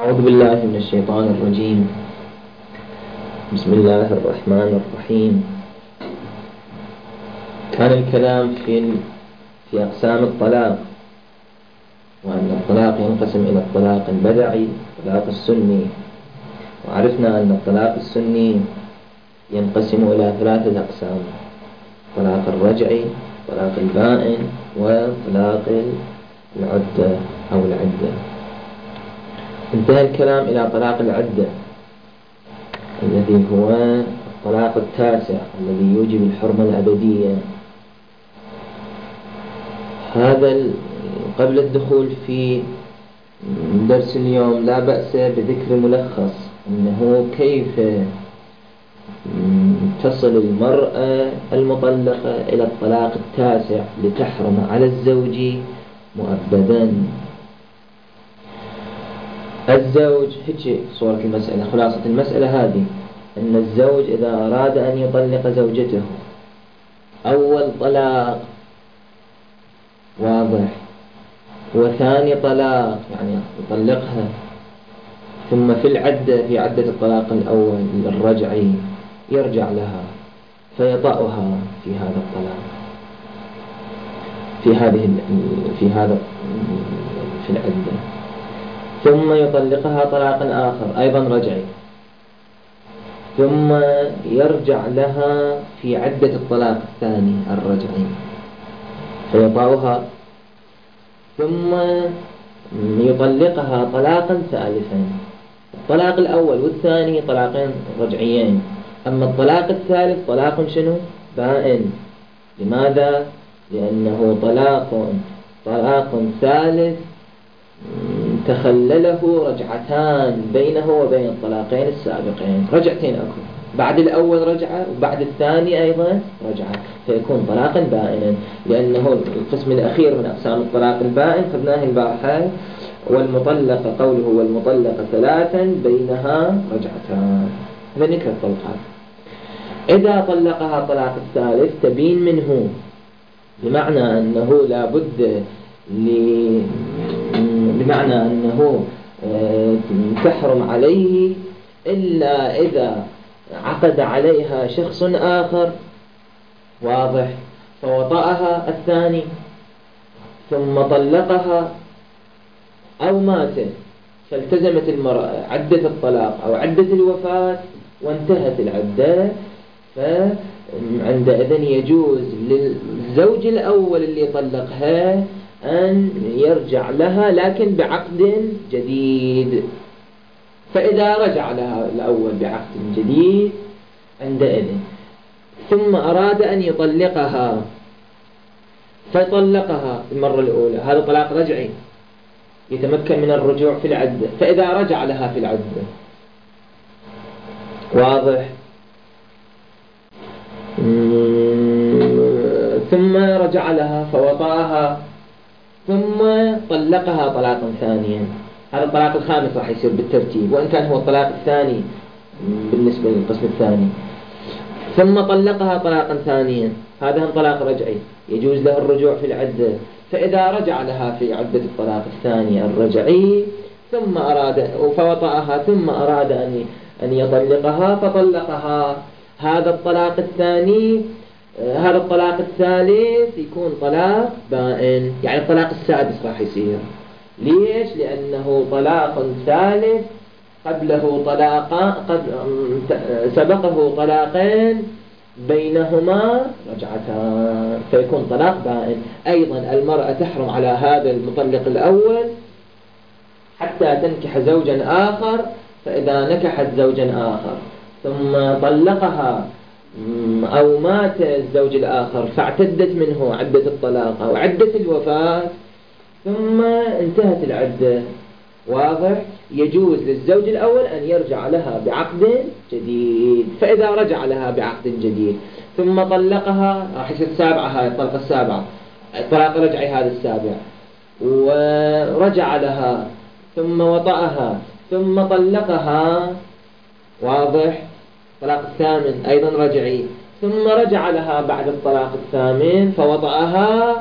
أعوذ بالله من الشيطان الرجيم. بسم الله الرحمن الرحيم. كان الكلام في أقسام الطلاق، وأن الطلاق ينقسم إلى الطلاق البدعي والطلاق السني، وعرفنا أن الطلاق السني ينقسم إلى 3 أقسام: الطلاق الرجعي، الطلاق البائن، وطلاق العدة أو العدة. انتهى الكلام إلى طلاق العدة الذي هو الطلاق التاسع الذي يوجب الحرمة الأبدية. هذا قبل الدخول في درس اليوم لا بأس بذكر ملخص أنه كيف تصل المرأة المطلقة إلى الطلاق التاسع لتحرم على الزوج مؤبدا. الزوج هيك صورة المسألة، خلاصة المسألة هذه: أن الزوج إذا أراد أن يطلق زوجته أول طلاق واضح، وثاني طلاق يعني يطلقها، ثم في عدة الطلاق الأول الرجعي يرجع لها فيطأها في هذا الطلاق في العدة، ثم يطلقها طلاقا آخر أيضا رجعي، ثم يرجع لها في عدة الطلاق الثاني الرجعي فيطأها، ثم يطلقها طلاقا ثالثا. الطلاق الأول والثاني طلاقين رجعيين، أما الطلاق الثالث طلاق شنو؟ بائن. لماذا؟ لأنه طلاق ثالث تخلله رجعتان بينه وبين الطلاقين السابقين، رجعتين أكو، بعد الأول رجعة وبعد الثاني أيضا رجعة، فيكون طلاقا بائنا. لأنه القسم الأخير من أقسام الطلاق البائن خذناه البارحة: والمطلقة، قوله والمطلقة 3 بينها رجعتان، هذا نكرة الطلقات. إذا طلقها طلاق الثالث تبين منه، بمعنى أنه لا بد بمعنى أنه تحرم عليه إلا إذا عقد عليها شخص آخر واضح، فوطأها الثاني ثم طلقها، أو مات فالتزمت المرأة عدة الطلاق أو عدة الوفاة وانتهت العدة، فعندئذ يجوز للزوج الأول اللي طلقها أن يرجع لها لكن بعقد جديد. فإذا رجع لها الأول بعقد جديد عندئذ ثم أراد أن يطلقها فطلقها المرة الأولى، هذا طلاق رجعي يتمكن من الرجوع في العدة. فإذا رجع لها في العدة واضح، ثم رجع لها فوطأها ثم طلقها طلاقا ثانيا، هذا الطلاق الخامس راح يصير بالترتيب، وإن كان هو الطلاق الثاني بالنسبة للقسم الثاني. ثم طلقها طلاقا ثانيا، هذا هم طلاق رجعي يجوز له الرجوع في العدة. فإذا رجع لها في عدة الطلاق الثاني الرجعي ثم أراد فوطأها ثم أراد أن يطلقها فطلقها، هذا الطلاق الثاني، هذا الطلاق الثالث يكون طلاق بائن، يعني الطلاق السادس راح يصير. ليش؟ لأنه طلاق ثالث قبله سبقه طلاقين بينهما رجعتان، فيكون طلاق بائن. أيضا المرأة تحرم على هذا المطلق الأول حتى تنكح زوجا آخر، فإذا نكحت زوجا آخر ثم طلقها أو مات الزوج الآخر فاعتدت منه عدة الطلاق أو عدة الوفاة ثم انتهت العدة واضح، يجوز للزوج الأول أن يرجع لها بعقد جديد. فإذا رجع لها بعقد جديد ثم طلقها راح يصير سابعة، هاي الطلقة السابعة، الطلاق رجعي هذا السابع، ورجع لها ثم وطأها ثم طلقها واضح، الطلاق الثامن أيضا رجعي، ثم رجع لها بعد الطلاق الثامن فوطأها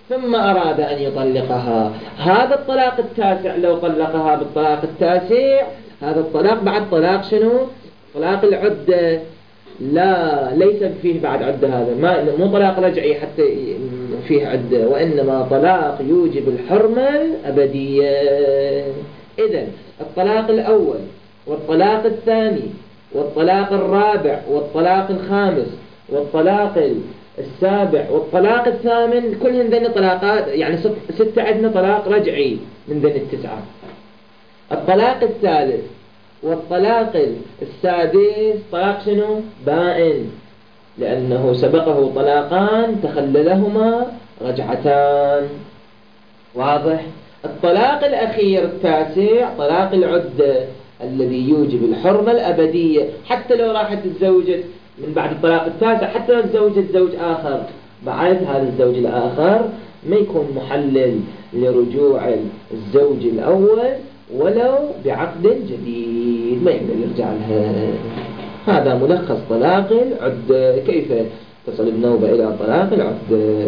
ثم أراد أن يطلقها. هذا الطلاق التاسع لو طلقها بالطلاق التاسع، هذا الطلاق بعد طلاق شنو؟ طلاق العدة. لا، ليس فيه بعد عدة، هذا مو طلاق رجعي حتى فيه عدة، وإنما طلاق يوجب الحرمة الأبدية. إذن الطلاق الأول والطلاق الثاني والطلاق الرابع والطلاق الخامس والطلاق السابع والطلاق الثامن كلهم ذن طلاقات، يعني 6 عندنا طلاق رجعي من ذن التسعة. الطلاق الثالث والطلاق السادس طلاق شنو؟ بائن، لأنه سبقه طلاقان تخللهما رجعتان. واضح؟ الطلاق الأخير التاسع طلاق العدة الذي يوجب الحرمة الأبدية، حتى لو راحت تزوجت من بعد الطلاق التاسع، حتى لو تزوجت زوج آخر بعد، هذا الزوج الآخر ما يكون محلل لرجوع الزوج الأول ولو بعقد جديد، ما يقدر يرجع لها. هذا ملخص طلاق العدة، كيف تصل النوبة إلى طلاق العدة.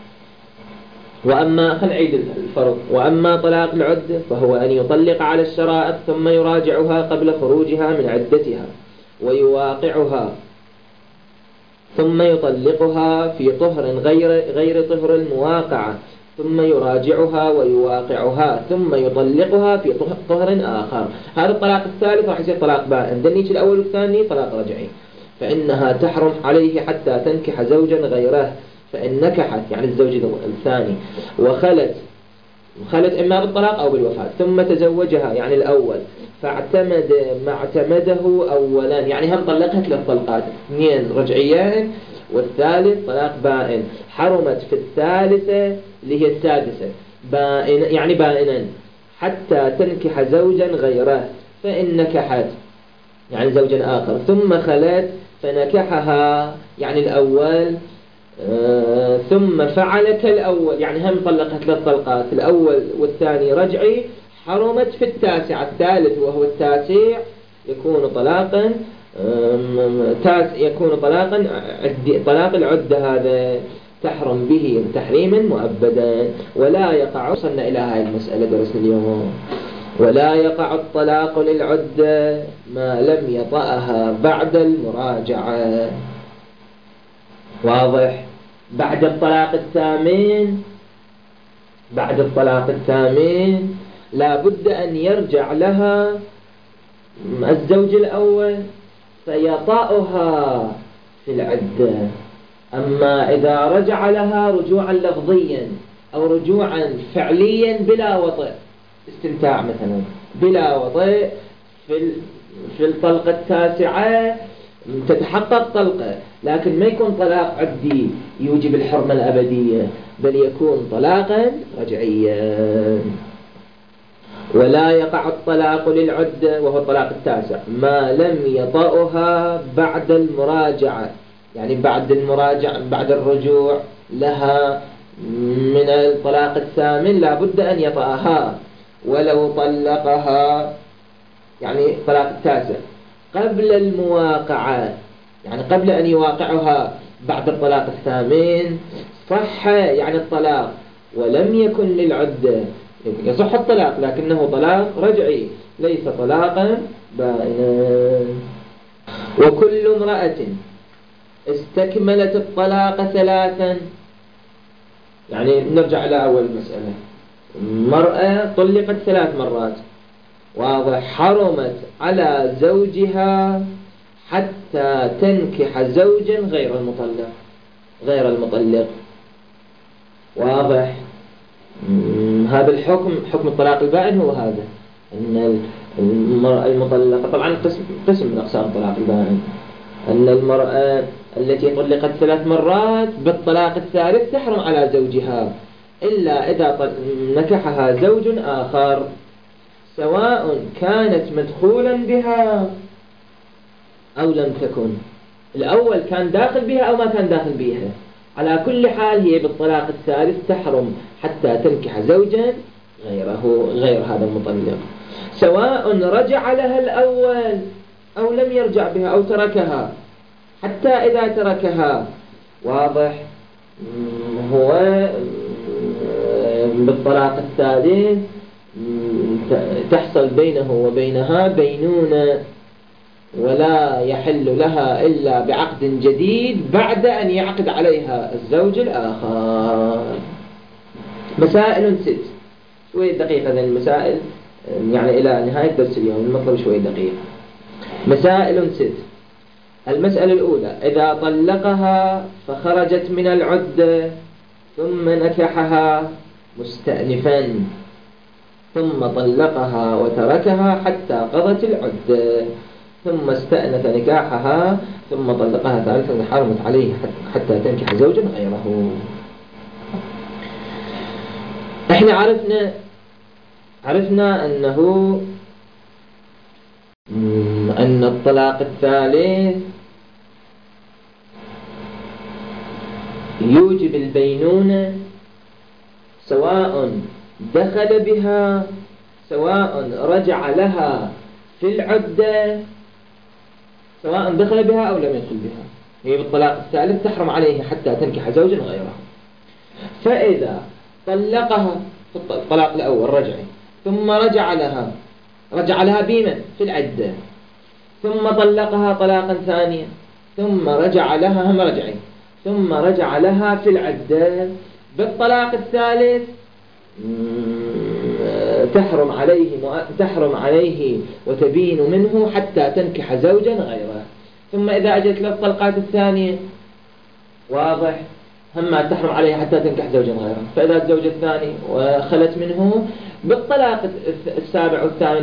وأما خل نعيد الفرق. وأما طلاق العدة فهو أن يطلق على الشرائط ثم يراجعها قبل خروجها من عدتها ويواقعها، ثم يطلقها في طهر غير طهر المواقعة، ثم يراجعها ويواقعها، ثم يطلقها في طهر آخر. هذا الطلاق الثالث راح يصير طلاق بائن. دنيش الأول والثاني طلاق رجعي. فإنها تحرم عليه حتى تنكح زوجا غيره، فإن نكحت يعني الزوج الثاني وخلت إما بالطلاق أو بالوفاة ثم تزوجها يعني الأول فاعتمد ما اعتمده أولا، يعني هم طلقها 3 طلقات، 2 رجعيان والثالث طلاق بائن، حرمت في الثالثة اللي هي السادسة بائن يعني بائنا حتى تنكح زوجا غيره، فإن نكحت يعني زوجا آخر ثم خلت فنكحها يعني الأول ثم فعل كالأول، يعني هم طلقها 3 طلقات، الأول والثاني رجعي، حرمت في التاسع. الثالث وهو التاسع يكون طلاقا طلاق العدة، هذا تحرم به تحريما مؤبدا. ولا يقع، وصلنا إلى هذه المسألة درسنا اليوم، ولا يقع الطلاق للعدة ما لم يطأها بعد المراجعة. واضح؟ بعد الطلاق الثامن لا بد أن يرجع لها الزوج الأول فيطأها في العدة. أما إذا رجع لها رجوعا لفظيا أو رجوعا فعليا بلا وطئ، استمتاع مثلا بلا وطئ، في الطلقة التاسعة تتحقق طلقة، لكن ما يكون طلاق عدي يوجب الحرمة الأبدية، بل يكون طلاقا رجعيا. ولا يقع الطلاق للعدة وهو الطلاق التاسع ما لم يطأها بعد المراجعة، يعني بعد الرجوع لها من الطلاق الثامن لا بد أن يطأها، ولو طلقها يعني الطلاق التاسع قبل المواقعة، يعني قبل أن يواقعها بعد الطلاق الثامن صح يعني الطلاق، ولم يكن للعدة، يصح الطلاق لكنه طلاق رجعي ليس طلاقا بائنا. وكل امرأة استكملت الطلاق 3، يعني نرجع إلى أول مسألة، مرأة طلقت 3 مرات، واضح، حرمت على زوجها حتى تنكح زوجا غير المطلق. واضح؟ هذا الحكم، حكم الطلاق البائن هو هذا، أن المرأة المطلقة طبعا قسم من أقسام الطلاق البائن، أن المرأة التي طلقت 3 مرات بالطلاق الثالث تحرم على زوجها إلا إذا نكحها زوج آخر، سواء كانت مدخولا بها أو لم تكن، الأول كان داخل بها أو ما كان داخل بها، على كل حال هي بالطلاق الثالث تحرم حتى تنكح زوجا غير هذا المطلق، سواء رجع لها الأول أو لم يرجع بها أو تركها، حتى إذا تركها واضح هو بالطلاق الثالث تحصل بينه وبينها بينونة، ولا يحل لها إلا بعقد جديد بعد أن يعقد عليها الزوج الآخر. مسائل 6، شوية دقيقة هذه المسائل، يعني إلى نهاية درس اليوم المطلب شوية دقيقة. مسائل 6. المسألة الأولى: إذا طلقها فخرجت من العدة ثم نكحها مستأنفا ثم طلقها وتركها حتى قضت العدة ثم استأنف نكاحها ثم طلقها ثالثا حرمت عليه حتى تنكح زوجا غيره. احنا عرفنا أن الطلاق الثالث يوجب البينونة، سواء دخل بها سواء رجع لها في العدة، سواء دخل بها أو لم يدخل بها، هي بالطلاق الثالث تحرم عليه حتى تنكح زوجا غيره. فإذا طلقها في الطلاق الأول رجعي ثم رجع لها بمن؟ في العدة، ثم طلقها طلاقا ثانيا ثم رجع لها هم رجعي ثم رجع لها في العدة، بالطلاق الثالث تحرم عليه وتبين منه حتى تنكح زوجا غيره. ثم إذا أجت له الطلقات الثانية واضح هم تحرم عليه حتى تنكح زوجا غيره. فإذا الزوج الثاني وخلت منه بالطلاق السابع والثامن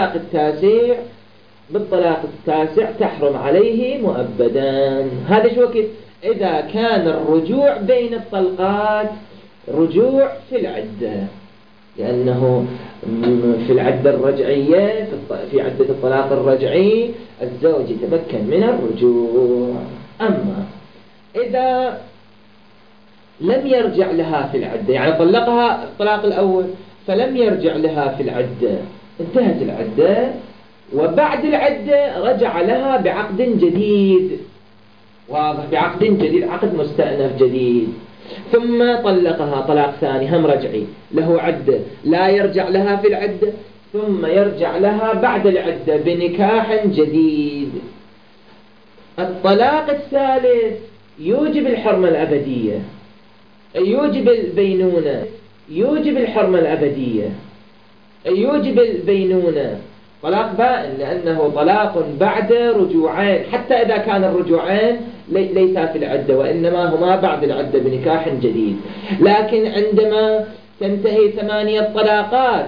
بالطلاق التاسع تحرم عليه مؤبدا. هذا شو وقت؟ إذا كان الرجوع بين الطلقات رجوع في العدة، لأنه في العدة الرجعية في عدة الطلاق الرجعي الزوج يتمكن من الرجوع. أما إذا لم يرجع لها في العدة، يعني طلقها الطلاق الأول فلم يرجع لها في العدة، انتهت العدة وبعد العدة رجع لها بعقد جديد، واضح، بعقد جديد، عقد مستأنف جديد، ثم طلقها طلاق ثاني هم رجعي له عدة لا يرجع لها في العدة، ثم يرجع لها بعد العدة بنكاح جديد. الطلاق الثالث يوجب الحرمة الأبدية، يوجب البينونة، يوجب الحرمة الأبدية، يوجب البينونة. طلاق بائن لأنه طلاق بعد رجوعين، حتى إذا كان الرجوعين ليسا في العدة وإنما هما بعد العدة بنكاح جديد. لكن عندما تنتهي 8 طلاقات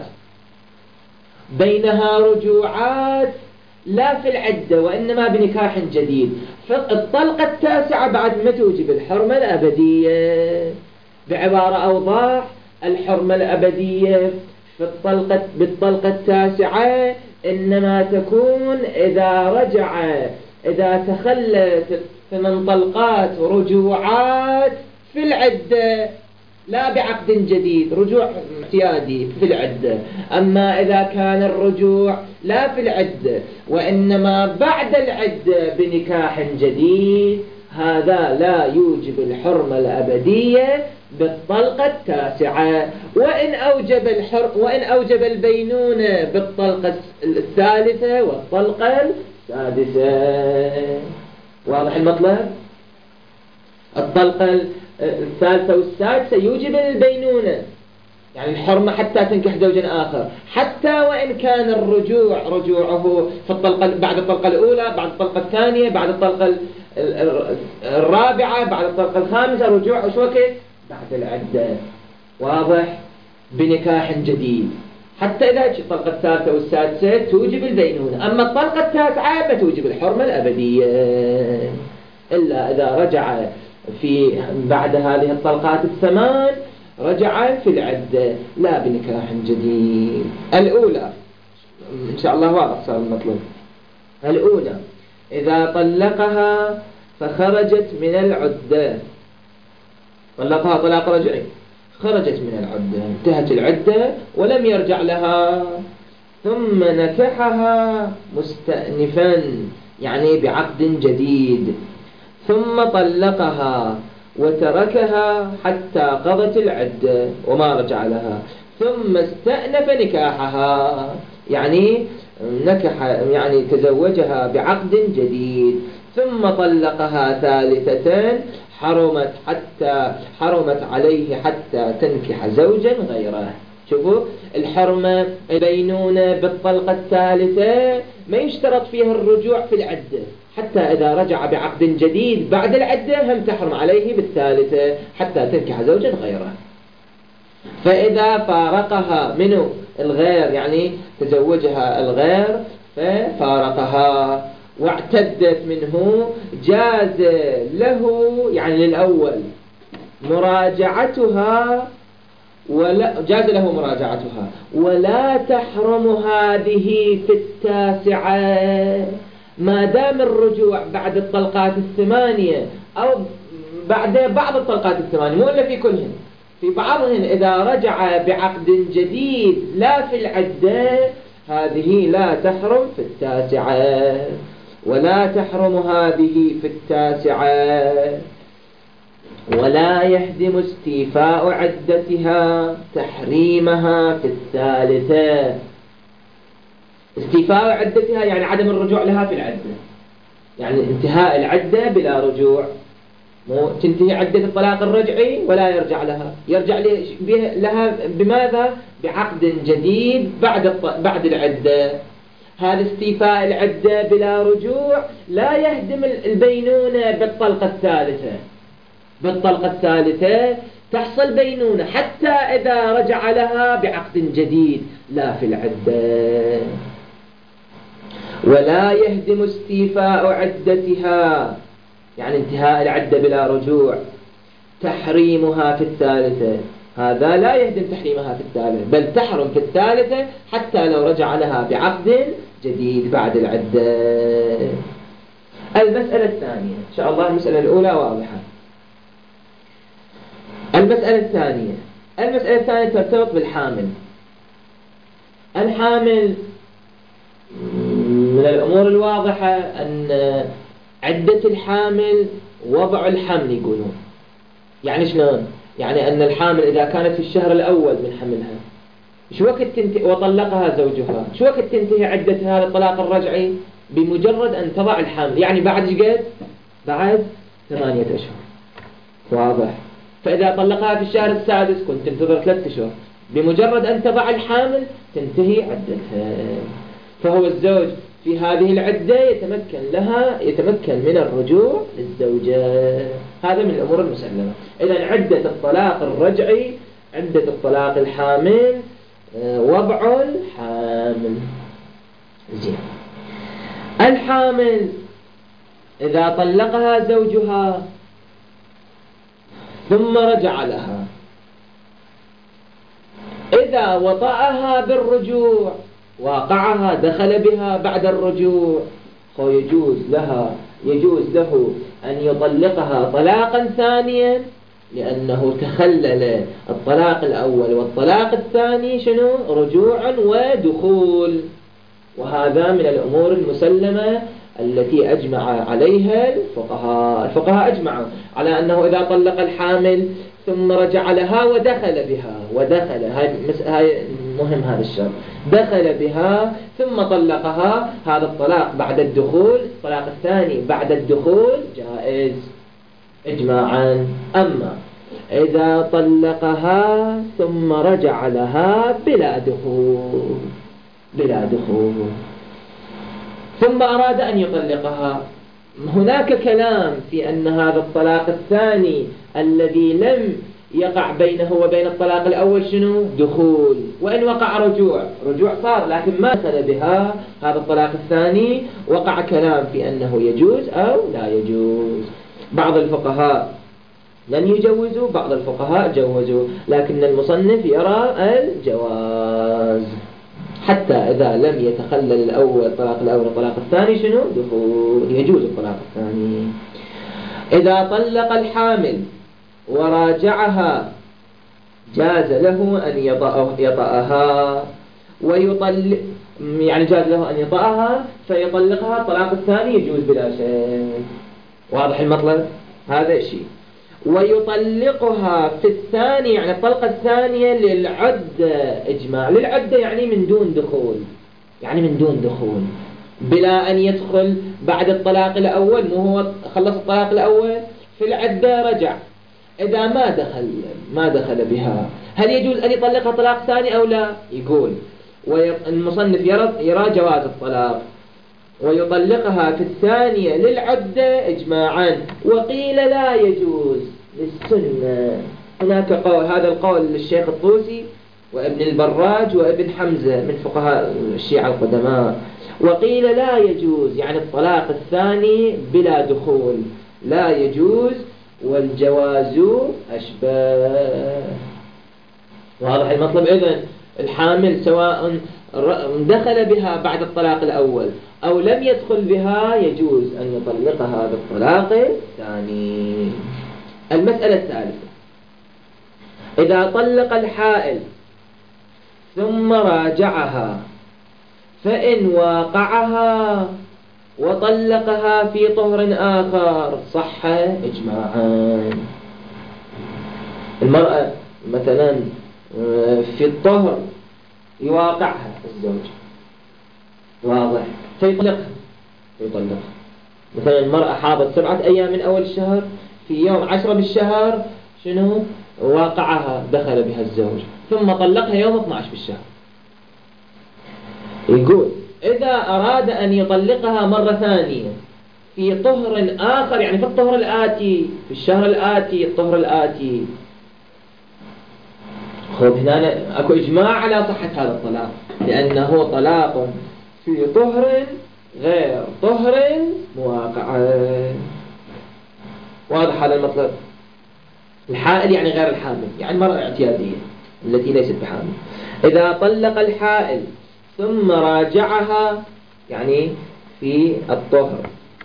بينها رجوعات لا في العدة وإنما بنكاح جديد، فالطلقة التاسعة بعد ما توجب الحرمة الأبدية. بعبارة أوضح، الحرمة الأبدية بالطلقة التاسعة إنما تكون إذا تخلت 8 طلقات رجوعات في العدة لا بعقد جديد، رجوع اعتيادي في العدة. أما إذا كان الرجوع لا في العدة وإنما بعد العدة بنكاح جديد، هذا لا يوجب الحرمة الأبدية بالطلقة التاسعة، وإن أوجب البينونة بالطلقة الثالثة والطلقة السادسة. واضح المطلب؟ الطلقة الثالثة والسادسة يوجب البينونة، يعني الحرمة حتى تنكح زوجا آخر، حتى وإن كان رجوعه في الطلقة بعد الطلقة الأولى، بعد الطلقة الثانية، بعد الطلقة الرابعة، بعد الطلقة الخامسة، رجوع شو وقت؟ بعد العدة. واضح؟ بنكاح جديد، حتى إذا الطلقة الثالثة والسادسة توجب البينونة. أما الطلقة التاسعة ما توجب الحرمة الأبدية إلا إذا رجع بعد هذه الطلقات ال8 رجع في العدة لا بنكاح جديد. الأولى إن شاء الله واضح صار المطلوب. الأولى: إذا طلقها فخرجت من العدة، طلقها طلاق رجعي، خرجت من العدة، انتهت العدة ولم يرجع لها، ثم نكحها مستأنفا يعني بعقد جديد، ثم طلقها وتركها حتى قضت العدة وما رجع لها، ثم استأنف نكاحها، يعني تزوجها بعقد جديد، ثم طلقها ثالثة، حرمت عليه حتى تنكح زوجا غيره. شوفوا الحرمة البينونة بالطلقة الثالثة ما يشترط فيها الرجوع في العدة، حتى إذا رجع بعقد جديد بعد العدة هم تحرم عليه بالثالثة حتى تنكح زوجا غيره. فإذا فارقها منه الغير، يعني تزوجها الغير ففارقها واعتدت منه، جاز له يعني للأول مراجعتها، ولا تحرم هذه في التاسعة، ما دام الرجوع بعد الطلقات الثمانية أو بعد بعض الطلقات الثمانية، مو إلا في كلهن، في بعضهن إذا رجع بعقد جديد لا في العدة، هذه لا تحرم في التاسعة. ولا تحرم هذه في التاسعة، ولا يهدم استيفاء عدتها تحريمها في الثالثة. استيفاء عدتها يعني عدم الرجوع لها في العدة، يعني انتهاء العدة بلا رجوع، مو تنتهي عدة الطلاق الرجعي ولا يرجع لها، يرجع لها بماذا؟ بعقد جديد بعد العدة. هذا استيفاء العدة بلا رجوع لا يهدم البينونة بالطلقة الثالثة. بالطلقة الثالثة تحصل بينونة حتى إذا رجع لها بعقد جديد لا في العدة. ولا يهدم استيفاء عدتها يعني انتهاء العدة بلا رجوع تحريمها في الثالثة، هذا لا يهدم تحريمها في الثالثة، بل تحرم في الثالثة حتى لو رجع لها بعقد جديد بعد العدة. المسألة الثانية إن شاء الله، المسألة الأولى واضحة. المسألة الثانية ترتبط بالحامل. الحامل من الأمور الواضحة أن عدة الحامل وضع الحمل يقولون. يعني شلون؟ يعني أن الحامل إذا كانت في الشهر الأول من حملها شو وقت تنتهي وطلقها زوجها، شو وقت تنتهي عدة هذا الطلاق الرجعي؟ بمجرد أن تضع الحمل، يعني بعد قد؟ بعد 8 أشهر. واضح؟ فإذا طلقها في الشهر السادس كنت تنتظر 3 أشهر، بمجرد أن تضع الحامل تنتهي عدتها. فهو الزوج في هذه العدة يتمكن من الرجوع للزوجة. هذا من الأمور المسلمة. إذن عدة الطلاق الرجعي، عدة الطلاق الحامل، وضع الحامل. زين. الحامل إذا طلقها زوجها ثم رجع لها، إذا وطأها بالرجوع واقعها دخل بها بعد الرجوع، يجوز له أن يطلقها طلاقا ثانيا، لأنه تخلل الطلاق الأول والطلاق الثاني شنو؟ رجوعا ودخول. وهذا من الأمور المسلمة التي أجمع عليها الفقهاء أجمعوا على أنه إذا طلق الحامل ثم رجع لها ودخل بها، هاي مهم هذا الشرط، دخل بها ثم طلقها، هذا الطلاق بعد الدخول، الطلاق الثاني بعد الدخول جائز إجماعا. أما إذا طلقها ثم رجع لها بلا دخول ثم أراد أن يطلقها، هناك كلام في أن هذا الطلاق الثاني الذي لم يقع بينه وبين الطلاق الأول شنو؟ دخول، وإن وقع رجوع صار، لكن ما دخل بها هذا الطلاق الثاني، وقع كلام في أنه يجوز أو لا يجوز. بعض الفقهاء لم يجوزوا، بعض الفقهاء جوزوا، لكن المصنف يرى الجواز حتى إذا لم يتخلل الطلاق الأول والطلاق الثاني شنو؟ دخول، يجوز الطلاق الثاني. إذا طلق الحامل وراجعها جاز له أن يطأها يعني جاز له أن يطأها فيطلقها، الطلاق الثاني يجوز بلا شيء. واضح المطلب؟ هذا شيء. ويطلقها في الثاني، يعني الطلقة الثانية للعدة إجماع. للعدة يعني من دون دخول، يعني من دون دخول، بلا أن يدخل بعد الطلاق الأول. مو هو خلص الطلاق الأول في العدة رجع، إذا ما دخل بها، هل يجوز أن يطلقها طلاق ثاني أو لا؟ يقول المصنف يرى جواز الطلاق، ويطلقها في الثانية للعدة إجماعا، وقيل لا يجوز للسنة. هناك قول، هذا القول للشيخ الطوسي وابن البراج وابن حمزة من فقهاء الشيعة القدماء. وقيل لا يجوز، يعني الطلاق الثاني بلا دخول لا يجوز، والجواز أشبه. واضح المطلب؟ إذن الحامل سواء دخل بها بعد الطلاق الأول أو لم يدخل بها يجوز أن يطلقها بالطلاق الثاني. المسألة الثالثة: إذا طلق الحائل ثم راجعها، فإن واقعها وطلقها في طهر آخر صح إجماعا. المرأة مثلا في الطهر يواقعها الزوج، واضح، فيطلقها. مثلا المرأة حاضت 7 أيام من أول الشهر، في يوم 10 بالشهر شنو واقعها، دخل بها الزوج، ثم طلقها يوم 12 بالشهر. يقول إذا أراد أن يطلقها مرة ثانية في طهر آخر، يعني في الطهر الآتي، في الشهر الآتي، الطهر الآتي، خذ هنا أكو إجماع على صحة هذا الطلاق، لأنه طلاق في طهر غير طهر مواقع. واضح هذا المطلب؟ الحائل يعني غير الحامل، يعني المرأة اعتيادية التي ليست بحامل. إذا طلق الحائل ثم راجعها، يعني في الطهر،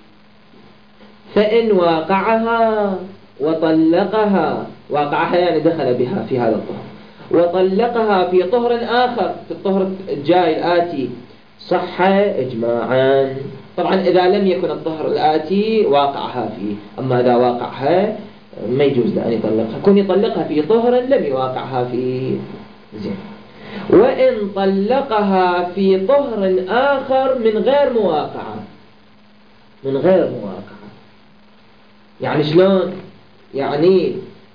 فإن واقعها وطلقها، واقعها يعني دخل بها في هذا الطهر، وطلقها في طهر آخر، في الطهر الجاي الآتي، صح إجماعا. طبعا إذا لم يكن الطهر الآتي واقعها فيه، أما إذا واقعها ما يجوز له أن يطلقها، كون يطلقها في طهر لم يواقعها فيه. زين. وإن طلقها في طهر آخر من غير مواقعة، من غير مواقعة، يعني شلون؟ يعني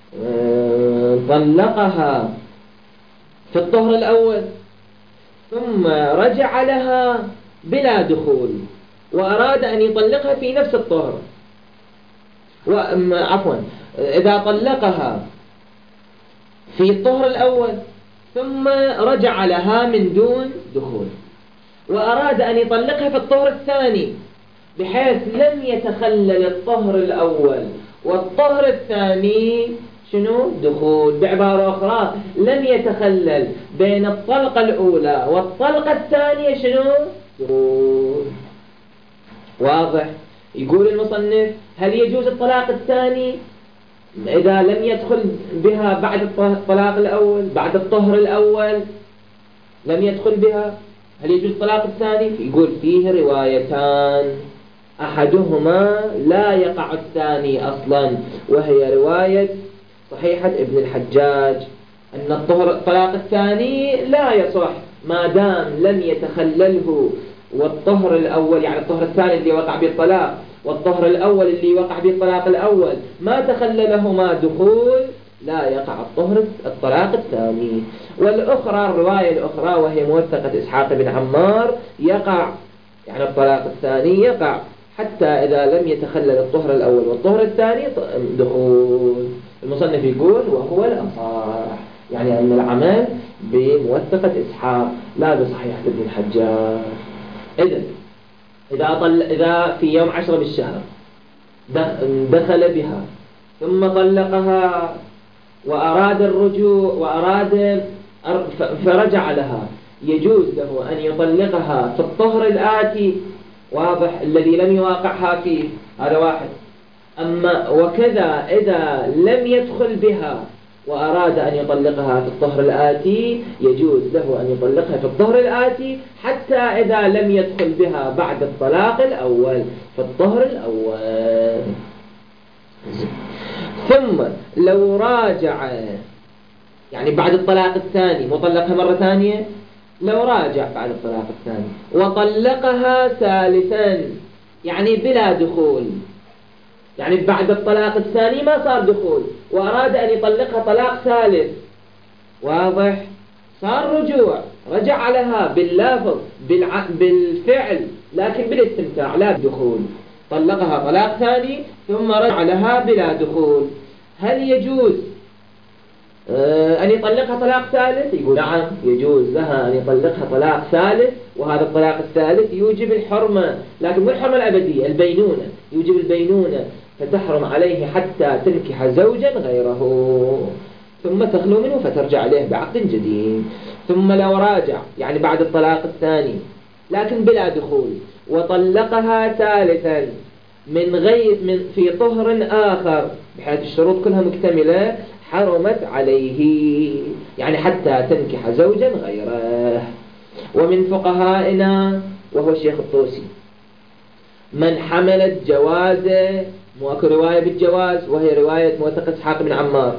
طلقها في الطهر الأول ثم رجع لها بلا دخول، وأراد أن يطلقها في نفس الطهر، عفوا، إذا طلقها في الطهر الأول ثم رجع لها من دون دخول، وأراد أن يطلقها في الطهر الثاني بحيث لم يتخلل الطهر الأول والطهر الثاني شنو؟ دخول. بعبارة أخرى لم يتخلل بين الطلقة الأولى والطلقة الثانية شنو؟ دخول. واضح؟ يقول المصنف: هل يجوز الطلاق الثاني إذا لم يدخل بها بعد الطلاق الأول، بعد الطهر الأول لم يدخل بها، هل يجوز الطلاق الثاني؟ يقول فيه روايتان، أحدهما لا يقع الثاني أصلا، وهي رواية صحيحة ابن الحجاج، أن الطلاق الثاني لا يصح ما دام لم يتخلله، والطهر الأول يعني الطهر الثاني اللي وقع به الطلاق والطهر الأول اللي وقع به الطلاق الأول ما تخللهما دخول، لا يقع الطلاق الثاني. والأخرى الرواية الأخرى وهي موثقة إسحاق بن عمار، يقع يعني الطلاق الثاني يقع حتى إذا لم يتخلل الطهر الأول والطهر الثاني دخول. المصنف يقول وهو الأصح، يعني أن العمل بموثقة إسحاق لا بصحيحة ابن الحجاج. إذا في يوم 10 بالشهر دخل بها ثم طلقها وأراد الرجوع فرجع لها، يجوز له أن يطلقها في الطهر الآتي، واضح، الذي لم يواقعها فيه، هذا واحد. أما وكذا إذا لم يدخل بها وأراد أن يطلقها في الطهر الآتي، يجوز له أن يطلقها في الطهر الآتي حتى إذا لم يدخل بها بعد الطلاق الأول في الطهر الأول. ثم لو راجع، يعني بعد الطلاق الثاني مطلقها مرة ثانية، لو راجع بعد الطلاق الثاني وطلقها ثالثا، يعني بلا دخول، يعني بعد الطلاق الثاني ما صار دخول وأراد أن يطلقها طلاق ثالث، واضح؟ صار رجوع، رجع عليها باللفظ بالفعل لكن بالاستمتاع لا بدخول، طلقها طلاق ثاني ثم رجع لها بلا دخول، هل يجوز أن يطلقها طلاق ثالث؟ يقول نعم يجوز لها أن يطلقها طلاق ثالث، وهذا الطلاق الثالث يوجب الحرمة، لكن مو الحرمة الأبدية، البينونة، يوجب البينونة، فتحرم عليه حتى تنكح زوجا غيره ثم تخلو منه فترجع عليه بعقد جديد. ثم لو راجع يعني بعد الطلاق الثاني لكن بلا دخول وطلقها ثالثا من في طهر آخر بحيث الشروط كلها مكتملة، حرمت عليه يعني حتى تنكح زوجا غيره. ومن فقهائنا وهو الشيخ الطوسي من حملت جوازه، ماكو رواية بالجواز وهي رواية موثق إسحاق بن عمار،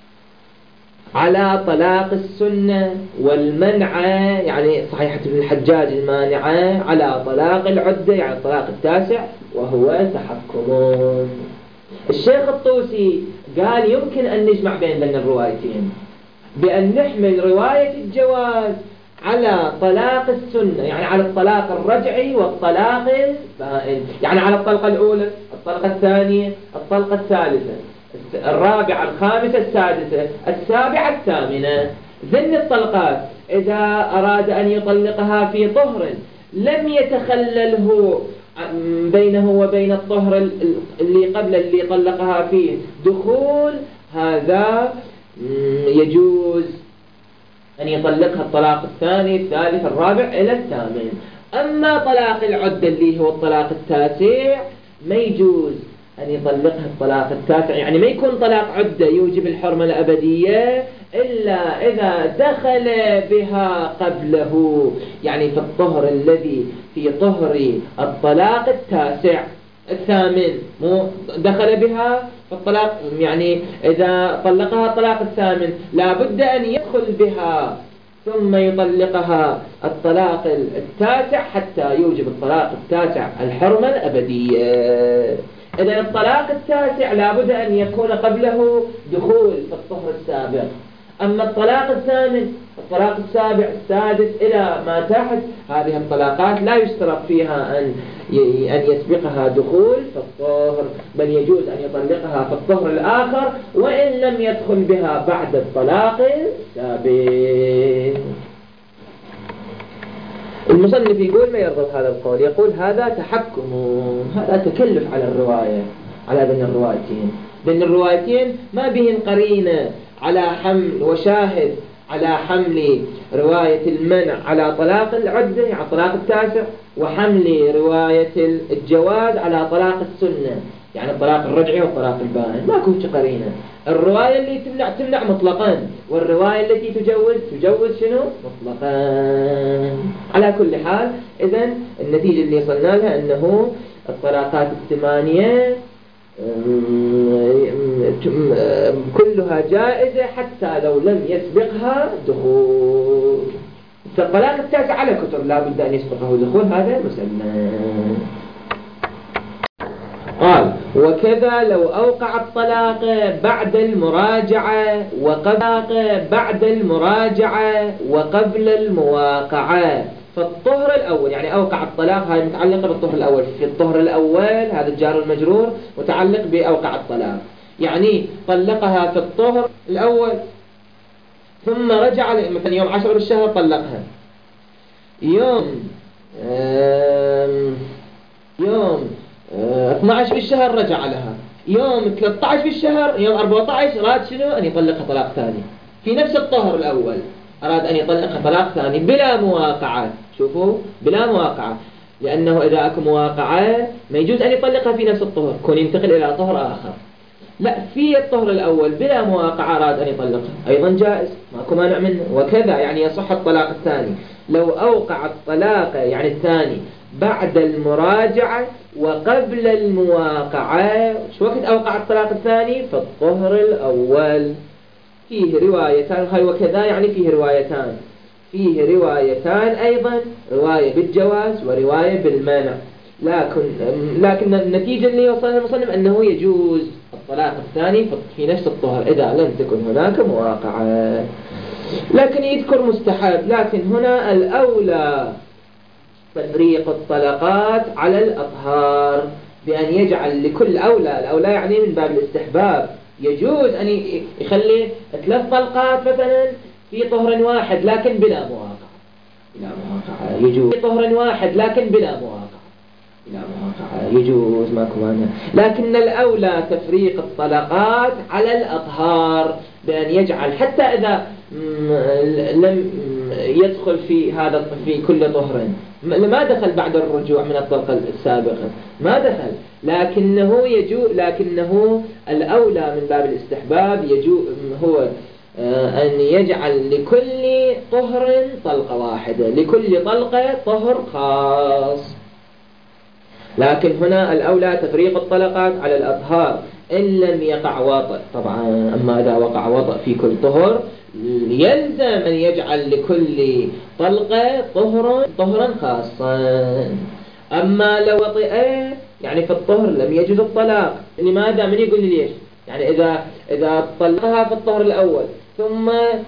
على طلاق السنة والمنع، يعني صحيحة ابن الحجاج المانعة، على طلاق العدة يعني الطلاق التاسع وهو تحكم. الشيخ الطوسي قال يمكن أن نجمع بين الروايتين بأن نحمل رواية الجواز على طلاق السنة، يعني على الطلاق الرجعي والطلاق البائن، يعني على الطلقة الأولى، الطلقة الثانية، الطلقة الثالثة، الرابعة، الخامسة، السادسة، السابعة، الثامنة. ذن الطلقات إذا أراد أن يطلقها في طهر لم يتخلله بينه وبين الطهر اللي قبل اللي طلقها فيه دخول، هذا يجوز أن يطلقها الطلاق الثاني، الثالث، الرابع إلى الثامن. أما طلاق العدة اللي هو الطلاق التاسع ما يجوز أن يطلقها الطلاق التاسع، يعني ما يكون طلاق عدة يوجب الحرمة الأبدية إلا إذا دخل بها قبله، يعني في الطهر الذي في طهر الطلاق التاسع الثامن، مو دخل بها في الطلاق، يعني إذا طلقها الطلاق الثامن لا بد أن يدخل بها ثم يطلقها الطلاق التاسع حتى يوجب الطلاق التاسع الحرمة الأبدية. إذن الطلاق التاسع لا بد أن يكون قبله دخول في الطهر السابق. أما الطلاق الثامن، الطلاق السابع، السادس إلى ما تحت، هذه الطلاقات لا يشترط فيها أن يسبقها دخول في الطهر، بل يجوز أن يطلقها في الطهر الآخر وإن لم يدخل بها بعد الطلاق السابق. المصنف يقول ما يرضى هذا القول، يقول هذا تحكم، هذا تكلف على الرواية، على بين الروايتين، بين الروايتين ما بهن قرينة على حمل وشاهد على حمل رواية المنع على طلاق العدة على طلاق التاسع، وحمل رواية الجواز على طلاق السنة يعني الطلاق الرجعي والطلاق البائن، ما كنت قرينة. الرواية اللي تمنع مطلقا، والرواية التي تجوز شنو مطلقا. على كل حال إذن النتيجة اللي وصلنا لها أنه الطلاقات الثمانية كلها جائزة حتى لو لم يسبقها دخول. الطلاق التاسع على كثر لا بد أن يسبقه دخول، هذا مسلم. قال وكذا لو أوقع الطلاق بعد المراجعة بعد المراجعة وقبل المواقعة فالطهر الأول، يعني أوقع الطلاق هذه متعلقة بالطهر الأول، في الطهر الأول هذا الجار المجرور متعلق بأوقع الطلاق، يعني طلقها في الطهر الأول ثم رجع مثلا يوم 10 بالشهر طلقها، يوم 12 بالشهر رجع لها، يوم 13 بالشهر، يوم 14 راد شنو أن يطلقها طلاق ثاني في نفس الطهر الأول، أراد أن يطلقها طلاق ثاني بلا مواقعة. شوفوا بلا مواقعة، لأنه إذا أكو مواقعة ما يجوز أن يطلقها في نفس الطهر، كون ينتقل إلى طهر آخر. لا، في الطهر الأول بلا مواقعة أراد أن يطلقها أيضا جائز، ماكو مانع منه. وكذا يعني يصح الطلاق الثاني لو أوقع الطلاق يعني الثاني بعد المراجعة وقبل المواقعة. شو وقت أوقع الطلاق الثاني؟ في الطهر الأول. فيه روايتان، هاي وكذا يعني فيه روايتان، فيه روايتان أيضا، رواية بالجواز ورواية بالمنع. لكن النتيجة اللي وصلها المصنف أنه يجوز الطلاق الثاني في نفس الطهر إذا لم تكن هناك مواقعة. لكن يذكر مستحب، لكن هنا الأولى تفريق الطلقات على الأطهار بأن يجعل لكل الأولى يعني من باب الاستحباب. يجوز أن يخلي 3 طلقات مثلا في طهر واحد لكن بلا مواقعة، يجوز في طهر واحد لكن بلا مواقعة، يجوز، ماكو مانع. لكن الأولى تفريق الطلقات على الأطهار بأن يجعل حتى إذا لم يدخل في هذا في كل طهر، ما دخل بعد الرجوع من الطلقة السابقة، ما دخل، لكنه الأولى من باب الاستحباب هو أن يجعل لكل طهر طلقة واحدة، لكل طلقة طهر خاص. لكن هنا الأولى تفريق الطلقات على الأطهار إن لم يقع وطأ. طبعا أما إذا وقع وطأ في كل طهر يلزم أن يجعل لكل طلقة طهرا خاصا. أما لو وطئ يعني في الطهر لم يجوز الطلاق. لماذا؟ من يقول لي ليش؟ يعني إذا طلقها في الطهر الأول ثم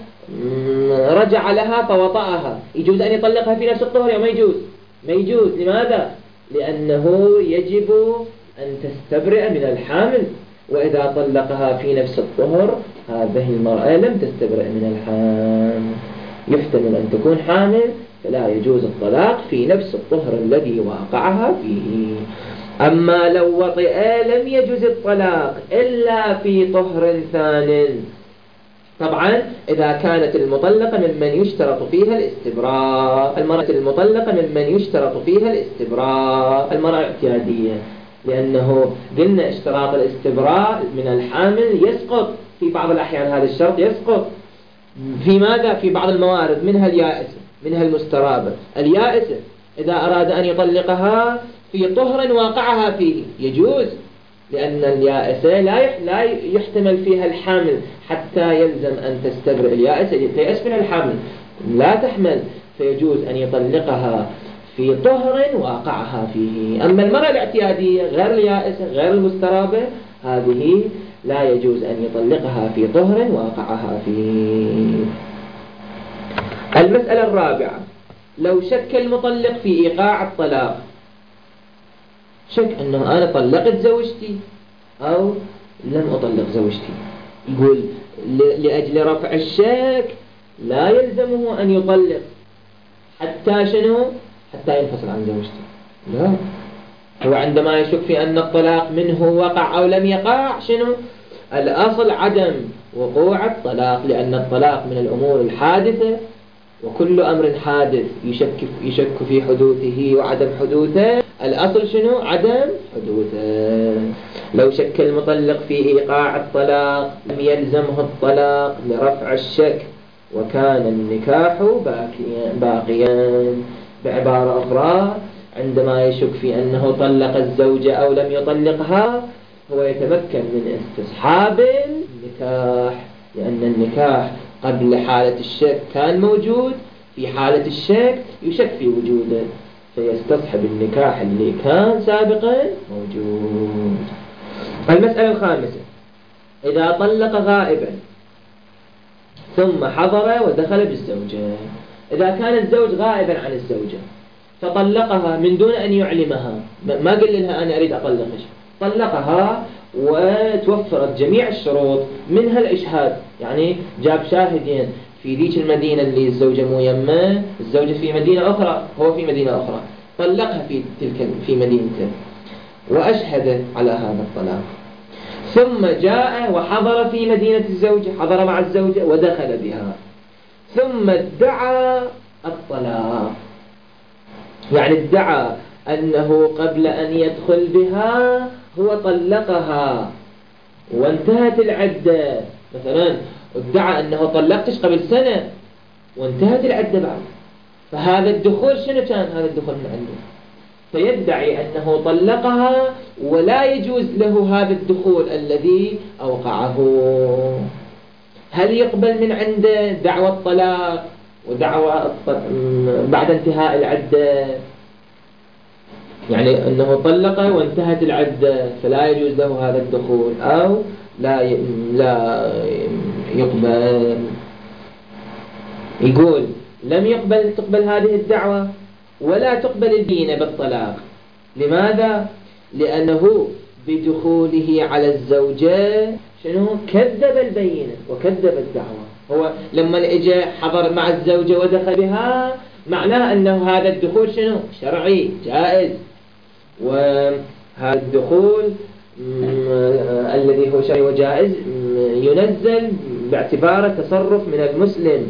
رجع لها فوطأها، يجوز أن يطلقها في نفس الطهر أو ما يجوز؟ ما يجوز. لماذا؟ لأنه يجب أن تستبرئ من الحامل، وإذا طلقها في نفس الطهر هذه المرأة لم تستبرئ من الحامل، يحتمل أن تكون حامل، فلا يجوز الطلاق في نفس الطهر الذي واقعها فيه. أما لو وطئ لم يجوز الطلاق إلا في طهر ثان. طبعا إذا كانت المطلقة ممن يشترط فيها الاستبراء، المرأة المطلقة ممن يشترط فيها الاستبراء، المرأة اعتيادية، لأنه قلنا اشتراط الاستبراء من الحامل يسقط في بعض الأحيان، هذا الشرط يسقط في ماذا؟ في بعض الموارد، منها اليائسة، منها المسترابة. اليائسة إذا أراد أن يطلقها في طهر واقعها فيه يجوز، لأن اليائسة لا يحتمل فيها الحامل حتى يلزم أن تستبرئ. اليائسة تيأس من الحمل لا تحمل، فيجوز أن يطلقها في طهر واقعها فيه. أما المرأة الاعتيادية غير اليائسة غير المسترابة، هذه لا يجوز أن يطلقها في طهر واقعها فيه. المسألة الرابعة، لو شك المطلق في إيقاع الطلاق، شك أنه أنا طلقت زوجتي أو لم أطلق زوجتي، يقول لأجل رفع الشك لا يلزمه أن يطلق حتى شنو؟ حتى ينفصل عن زوجته. لا، هو عندما يشك في أن الطلاق منه وقع أو لم يقع، شنو؟ الأصل عدم وقوع الطلاق، لأن الطلاق من الأمور الحادثة، وكل أمر حادث يشك في حدوثه وعدم حدوثه، الأصل شنو؟ عدم حدوثه. لو شك المطلق في إيقاع الطلاق لم يلزمه الطلاق لرفع الشك، وكان النكاح باقيا. بعبارة أخرى، عندما يشك في أنه طلق الزوجة أو لم يطلقها، هو يتمكن من استصحاب النكاح، لأن النكاح قبل حالة الشك كان موجود، في حالة الشك يشك في وجوده، فيستصحب النكاح اللي كان سابقا موجود. المسألة الخامسة، إذا طلق غائبا ثم حضر ودخل بالزوجة. إذا كان الزوج غائبا عن الزوجة فطلقها من دون أن يعلمها، ما قال لها أنا أريد أطلقش، طلقها وتوفرت جميع الشروط، منها الإشهاد، يعني جاب شاهدين في ذيك المدينة اللي الزوجة مو يمه، الزوجة في مدينة أخرى، هو في مدينة أخرى، طلقها في مدينته وأشهد على هذا الطلاق، ثم جاء وحضر في مدينة الزوجة، حضر مع الزوجة ودخل بها، ثم ادعى الطلاق، يعني ادعى أنه قبل أن يدخل بها هو طلقها وانتهت العدة. مثلا ادعى أنه طلقتش قبل سنة وانتهت العدة بعد، فهذا الدخول شنو كان؟ هذا الدخول من عنده، فيدعي أنه طلقها ولا يجوز له هذا الدخول الذي أوقعه. هل يقبل من عنده دعوى الطلاق ودعوى بعد انتهاء العدة؟ يعني أنه طلق وانتهت العدة فلا يجوز له هذا الدخول، أو لا يقبل. يقول لم تقبل هذه الدعوة ولا تقبل البينة بالطلاق. لماذا؟ لأنه بدخوله على الزوجة شنو؟ كذب البينة وكذب الدعوة. هو لما اجى حضر مع الزوجة ودخل بها، معناه أنه هذا الدخول شنو؟ شرعي جائز، وهذا الدخول الذي هو شرعي وجائز ينزل باعتباره تصرف من المسلم،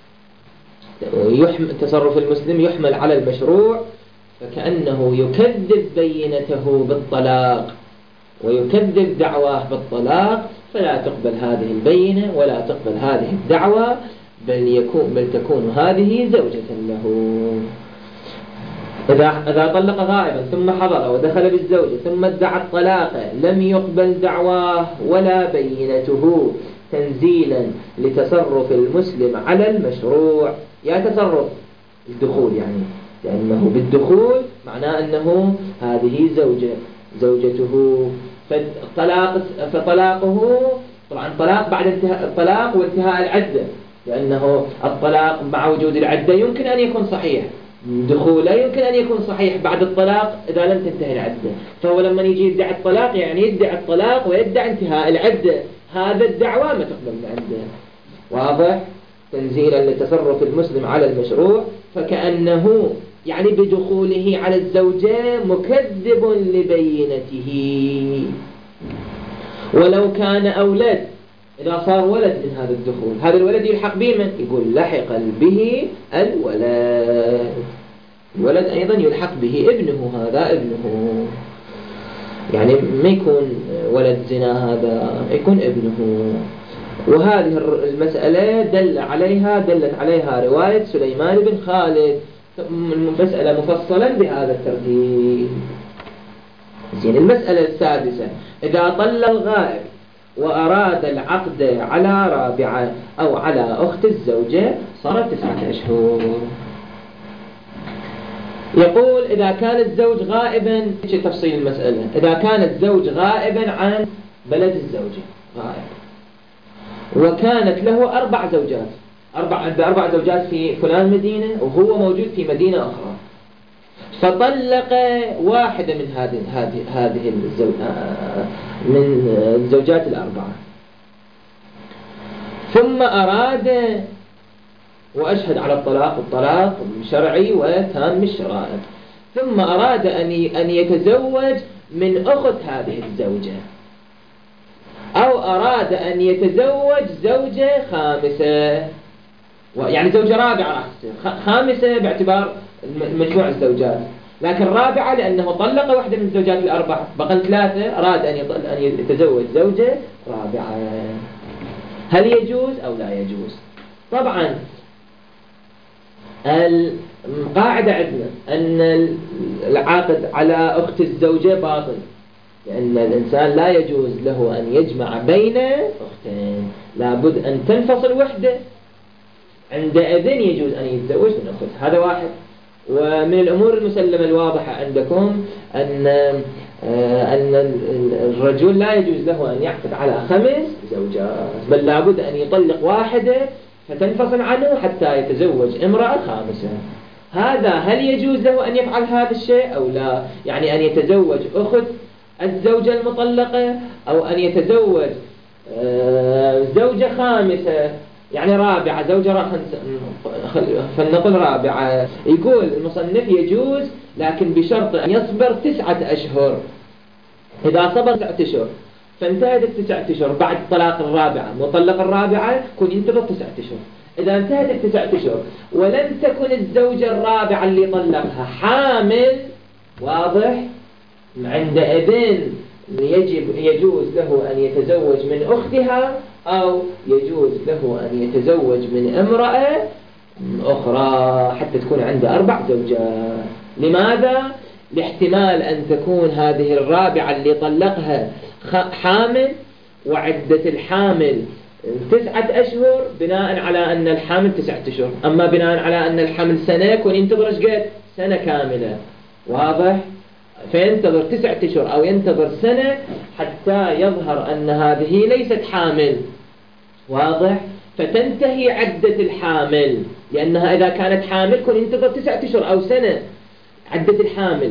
تصرف المسلم يحمل على المشروع، فكأنه يكذب بينته بالطلاق ويكذب دعواه بالطلاق، فلا تقبل هذه البينة ولا تقبل هذه الدعوة، بل تكون هذه زوجة له. إذا طلق غائبا ثم حضر ودخل بالزوجة ثم ادعى الطلاق لم يقبل دعواه ولا بينته، تنزيلا لتصرف المسلم على المشروع. يا تصرف الدخول يعني، لأنه بالدخول معناه أنه هذه زوجته، فطلاقه طبعا طلاق بعد انتهاء الطلاق وانتهاء العدة، لأنه الطلاق مع وجود العدة يمكن أن يكون صحيح، دخوله يمكن أن يكون صحيح بعد الطلاق إذا لم تنتهي العدة. فهو لما يجي يدعي الطلاق يعني يدعي الطلاق ويدعي انتهاء العدة، هذا الدعوة ما تقبل العدة. واضح؟ تنزيلا لتصرف المسلم على المشروع، فكأنه يعني بدخوله على الزوجة مكذب لبينته. ولو كان أولاد، إذا صار ولد من هذا الدخول، هذا الولد يلحق به من؟ يقول لحق به الولد أيضا يلحق به ابنه، هذا ابنه، يعني ما يكون ولد زنا، هذا يكون ابنه. وهذه المسألة دلت عليها رواية سليمان بن خالد، المسألة مفصلا بهذا الترتيب. زين. المسألة السادسة: إذا طلق الغائب وأراد العقد على رابعة أو على أخت الزوجة صارت 9 أشهر. يقول إذا كان الزوج غائبا، تفصيل المسألة، إذا كان الزوج غائبا عن بلد الزوجة، غائب وكانت له 4 زوجات، 4 زوجات في فلان مدينة وهو موجود في مدينة أخرى، فطلق واحدة من هذه من الزوجات ال4، ثم أراد، وأشهد على الطلاق شرعي وتام الشرائط، ثم أراد أن يتزوج من أخت هذه الزوجة، أو أراد أن يتزوج زوجة خامسة، يعني زوجة رابعة راح تصير، خامسة باعتبار مجموع الزوجات، لكن رابعة لأنه طلق واحدة من الزوجات ال4 بقى 3، أراد أن يتزوج زوجة رابعة. هل يجوز أو لا يجوز؟ طبعا القاعدة عندنا أن العقد على أخت الزوجة باطل، لأن الإنسان لا يجوز له أن يجمع بين أختين، لابد أن تنفصل وحدة، عندئذ يجوز أن يتزوج من أخت. هذا واحد. ومن الأمور المسلمة الواضحة عندكم أن الرجل لا يجوز له أن يعقد على 5 زوجات، بل لابد أن يطلق واحدة فتنفصل عنه حتى يتزوج امرأة خامسة. هذا هل يجوز له أن يفعل هذا الشيء أو لا؟ يعني أن يتزوج أخت الزوجة المطلقة، أو أن يتزوج زوجة خامسة، يعني رابعة، زوجة فلنقل رابعة. يقول المصنف يجوز، لكن بشرط أن يصبر 9 أشهر. إذا صبر 9 أشهر فانتهت 9 أشهر بعد طلاق الرابعة، مطلق الرابعة كن ينتظر 9 أشهر. إذا انتهت 9 أشهر ولم تكن الزوجة الرابعة اللي طلقها حامل، واضح، عندئذ يجوز له أن يتزوج من أختها، أو يجوز له أن يتزوج من امرأة أخرى حتى تكون عنده 4 زوجات. لماذا؟ لاحتمال أن تكون هذه الرابعة اللي طلقها حامل، وعدة الحامل 9 أشهر، بناء على أن الحامل 9 أشهر. أما بناء على أن الحمل سنة يكون ينتظر قد سنة كاملة، واضح؟ فينتظر 9 أشهر أو ينتظر سنة حتى يظهر أن هذه ليست حامل، واضح؟ فتنتهي عدة الحامل، لأنها إذا كانت حامل كن ينتظر 9 أشهر أو سنة عدة الحامل،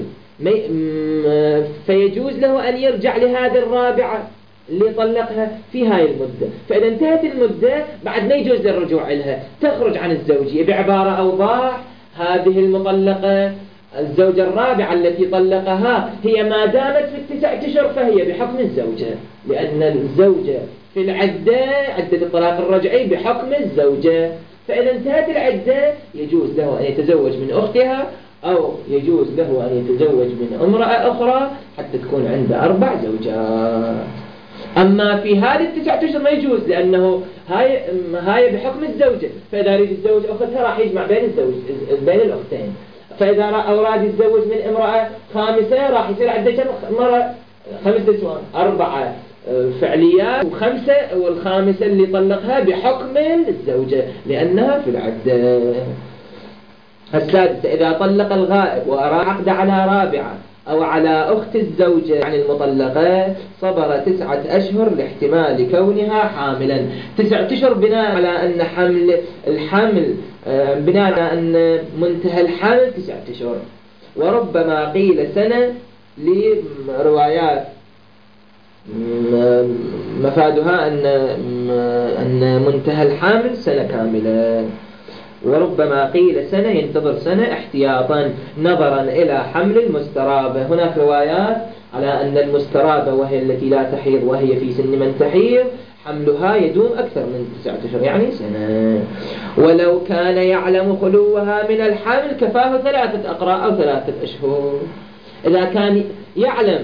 فيجوز له أن يرجع لهذه الرابعة اللي طلقها في هاي المدة. فإذا انتهت المدة بعد ما يجوز للرجوع لها، تخرج عن الزوجية. بعبارة أوضح، هذه المطلقة الزوجة الرابعة التي طلقها هي ما دامت في 9 أشهر فهي بحكم الزوجة، لأن الزوجة في العدة، عدة الطلاق الرجعي بحكم الزوجة. فإذا انتهت العدة يجوز له أن يتزوج من أختها، أو يجوز له أن يتزوج من امرأة أخرى حتى تكون عنده 4 زوجات. أما في هذه 9 أشهر ما يجوز، لأنه هاي بحكم الزوجة، فإذا يريد يتزوج أختها راح يجمع بين الأختين. فإذا أراد يتزوج من امرأة خامسة راح يصير عنده مرة 5 نسوان، 4 فعليات و5، والخامسة اللي طلقها بحكم الزوجة لأنها في العدة. السادسة، إذا طلق الغائب وأراد عقد على رابعة أو على أخت الزوجة يعني المطلقة، صبر 9 أشهر لاحتمال كونها حاملا. 9 أشهر بناء على أن الحمل بناء على أن منتهى الحمل 9 أشهر، وربما قيل سنة لروايات مفادها أن منتهى الحمل سنة كاملة، وربما قيل سنة ينتظر سنة احتياطا نظرا إلى حمل المسترابة. هناك روايات على أن المسترابة وهي التي لا تحيض وهي في سن من تحيض حملها يدوم أكثر من 9 أشهر يعني سنة. ولو كان يعلم خلوها من الحمل كفاه 3 أقراء أو 3 أشهر. إذا كان يعلم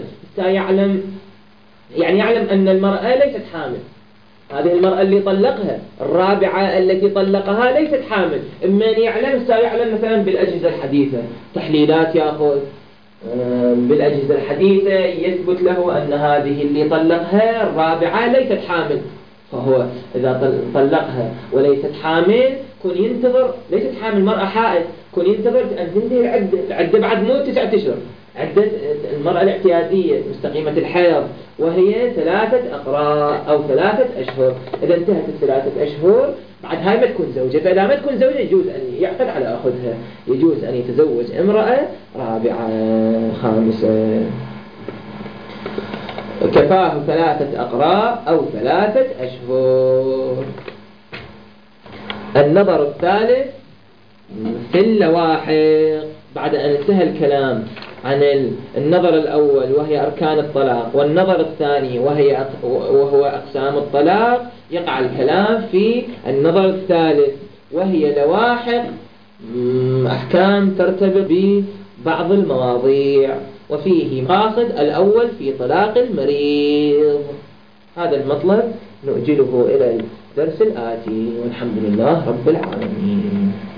يعلم أن المرأة ليست حامل، هذه المرأة اللي طلقها الرابعة التي طلقها ليست حامل، إما أن يعلم مثلا بالأجهزة الحديثة، تحليلات يأخذ بالأجهزة الحديثة يثبت له أن هذه اللي طلقها الرابعة ليست حامل، فهو إذا طلقها وليست حامل كن ينتظر، ليست حامل مرأة حائض، كن ينتظر أن تنتهي العدة بعد مو 9 أشهر، عدة المرأة الاعتيادية مستقيمة الحيض وهي 3 أقراء أو 3 أشهر. إذا انتهت 3 أشهر بعد هاي ما تكون زوجة، فإذا ما تكون زوجة يجوز أن يعقد على أخذها، يجوز أن يتزوج امرأة رابعة خامسة. كفاه 3 أقراء أو 3 أشهر. النظر الثالث في اللواحق، بعد أن انتهى الكلام عن النظر الأول وهي أركان الطلاق، والنظر الثاني وهو أقسام الطلاق، يقع الكلام في النظر الثالث وهي لواحق أحكام ترتبط ببعض المواضيع، وفيه مقاصد. الأول في طلاق المريض. هذا المطلب نؤجله إلى الدرس الآتي، والحمد لله رب العالمين.